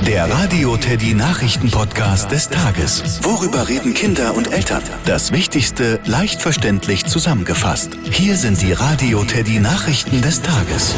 Der Radio Teddy Nachrichten-Podcast des Tages. Worüber reden Kinder und Eltern? Das Wichtigste leicht verständlich zusammengefasst. Hier sind die Radio Teddy Nachrichten des Tages.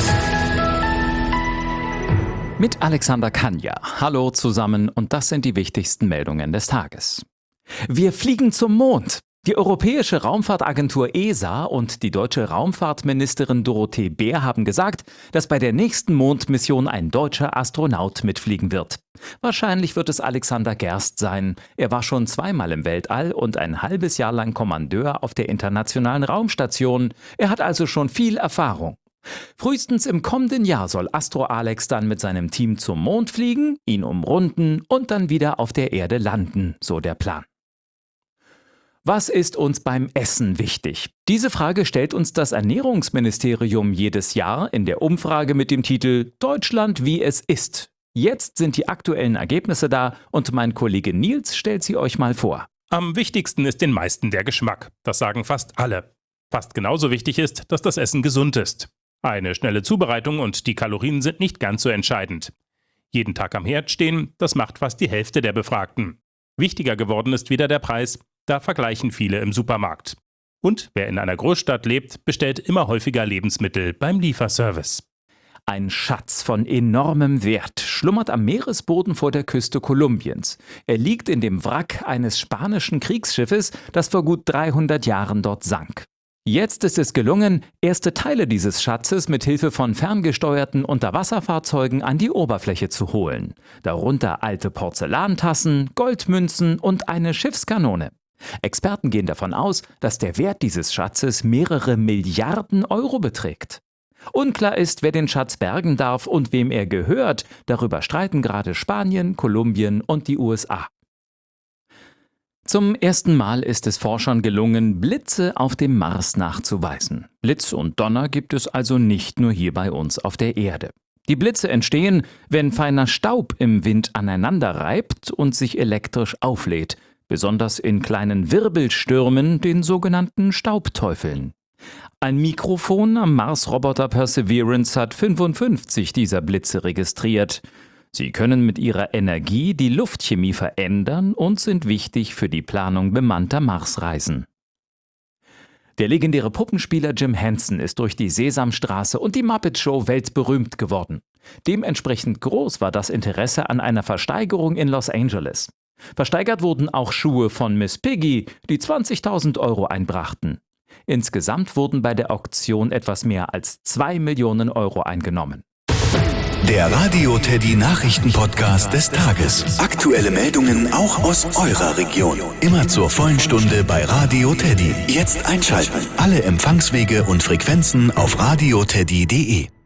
Mit Alexander Kanja. Hallo zusammen und das sind die wichtigsten Meldungen des Tages. Wir fliegen zum Mond. Die Europäische Raumfahrtagentur ESA und die deutsche Raumfahrtministerin Dorothee Bär haben gesagt, dass bei der nächsten Mondmission ein deutscher Astronaut mitfliegen wird. Wahrscheinlich wird es Alexander Gerst sein. Er war schon zweimal im Weltall und ein halbes Jahr lang Kommandeur auf der Internationalen Raumstation. Er hat also schon viel Erfahrung. Frühestens im kommenden Jahr soll Astro Alex dann mit seinem Team zum Mond fliegen, ihn umrunden und dann wieder auf der Erde landen, so der Plan. Was ist uns beim Essen wichtig? Diese Frage stellt uns das Ernährungsministerium jedes Jahr in der Umfrage mit dem Titel Deutschland wie es ist. Jetzt sind die aktuellen Ergebnisse da und mein Kollege Nils stellt sie euch mal vor. Am wichtigsten ist den meisten der Geschmack. Das sagen fast alle. Fast genauso wichtig ist, dass das Essen gesund ist. Eine schnelle Zubereitung und die Kalorien sind nicht ganz so entscheidend. Jeden Tag am Herd stehen, das macht fast die Hälfte der Befragten. Wichtiger geworden ist wieder der Preis. Da vergleichen viele im Supermarkt. Und wer in einer Großstadt lebt, bestellt immer häufiger Lebensmittel beim Lieferservice. Ein Schatz von enormem Wert schlummert am Meeresboden vor der Küste Kolumbiens. Er liegt in dem Wrack eines spanischen Kriegsschiffes, das vor gut 300 Jahren dort sank. Jetzt ist es gelungen, erste Teile dieses Schatzes mit Hilfe von ferngesteuerten Unterwasserfahrzeugen an die Oberfläche zu holen. Darunter alte Porzellantassen, Goldmünzen und eine Schiffskanone. Experten gehen davon aus, dass der Wert dieses Schatzes mehrere Milliarden Euro beträgt. Unklar ist, wer den Schatz bergen darf und wem er gehört. Darüber streiten gerade Spanien, Kolumbien und die USA. Zum ersten Mal ist es Forschern gelungen, Blitze auf dem Mars nachzuweisen. Blitz und Donner gibt es also nicht nur hier bei uns auf der Erde. Die Blitze entstehen, wenn feiner Staub im Wind aneinander reibt und sich elektrisch auflädt. Besonders in kleinen Wirbelstürmen, den sogenannten Staubteufeln. Ein Mikrofon am Mars-Roboter Perseverance hat 55 dieser Blitze registriert. Sie können mit ihrer Energie die Luftchemie verändern und sind wichtig für die Planung bemannter Marsreisen. Der legendäre Puppenspieler Jim Henson ist durch die Sesamstraße und die Muppet Show weltberühmt geworden. Dementsprechend groß war das Interesse an einer Versteigerung in Los Angeles. Versteigert wurden auch Schuhe von Miss Piggy, die 20.000 Euro einbrachten. Insgesamt wurden bei der Auktion etwas mehr als 2 Millionen Euro eingenommen. Der Radio Teddy Nachrichten-Podcast des Tages. Aktuelle Meldungen auch aus eurer Region. Immer zur vollen Stunde bei Radio Teddy. Jetzt einschalten. Alle Empfangswege und Frequenzen auf radioteddy.de.